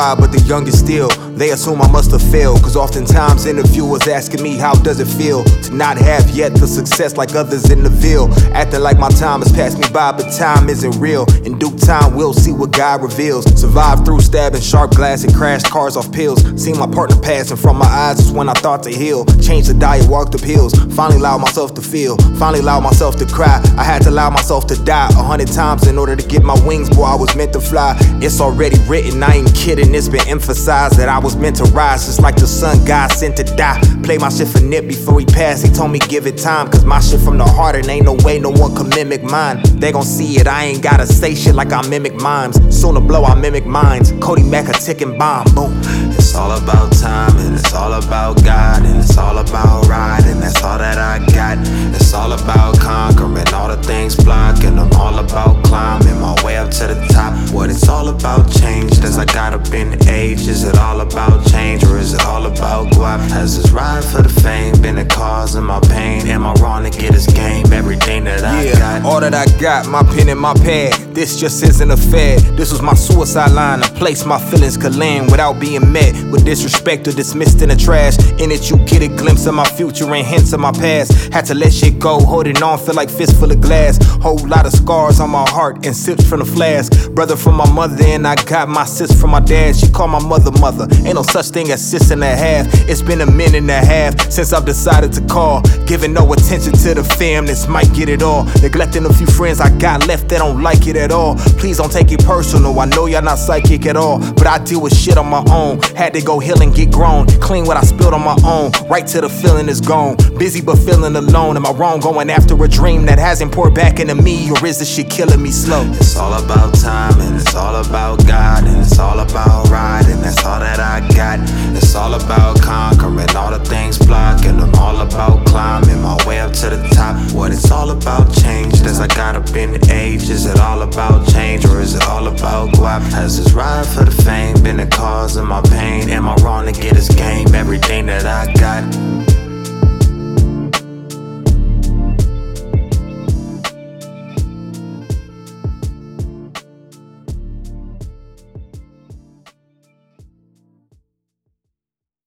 survived, but the youngest still. They assume I must have failed, cause oftentimes interviewers asking me how does it feel to not have yet the success like others in the Ville. Acting like my time has passed me by, but time isn't real. In due time we'll see what God reveals. Survived through stabbing, sharp glass, and crashed cars off pills. Seen my partner passing from my eyes is when I thought to heal. Changed the diet, walked up hills. Finally allowed myself to feel, finally allowed myself to cry. I had to allow myself to die 100 times in order to get my wings, boy, I was meant to fly. It's already written, I ain't kidding, it's been emphasized that I was meant to rise, just like the sun God sent to die. Play my shit for Nip before he passed, he told me give it time, cause my shit from the heart and ain't no way no one can mimic mine. They gon' see it, I ain't gotta say shit like I mimic mimes. Sooner blow, I mimic minds. Cody Mack a ticking bomb, boom. It's all about time and it's all about God and it's all about ride and that's all that I got. It's all about conquering all the things blocking. I'm all about climbing my way up to the top. What it's all about changed as I got up in age. Is it all about change or is it all about guap? Has this ride for the fame been the cause of my pain? Am I wrong to get this game? Everything that I got, all that I got, my pen and my pad. This just isn't a fad. This was my suicide line, a place my feelings could land without being met with disrespect or dismissed in the trash. In it you get a glimpse of my future and hints of my past. Had to let shit go, holding on, feel like fist full of glass. Whole lot of scars on my heart and sips from the flask. Brother from my mother and I got my sis from my dad. She called my mother mother, ain't no such thing as sis and a half. It's been a minute and a half since I've decided to call. Giving no attention to the fam, this might get it all. Neglecting a few friends I got left that don't like it at all. Please don't take it personal, I know y'all not psychic at all, but I deal with shit on my own. Had to go heal and get grown, clean what I spilled on my own. Right till the feeling is gone, busy but feeling alone. Am I wrong going after a dream that hasn't poured back into me, or is this shit killing me slow? It's all about time and it's all about God and it's all about ride and that's all that I got. It's all about conquering all the things blocking. I'm all about climbing my way up to the top. What it's all about changed as I got up in age. Is it all about change or is it all about guap? Has this ride for the fame been the cause of my pain? Am I wrong to get this game? Everything that I got.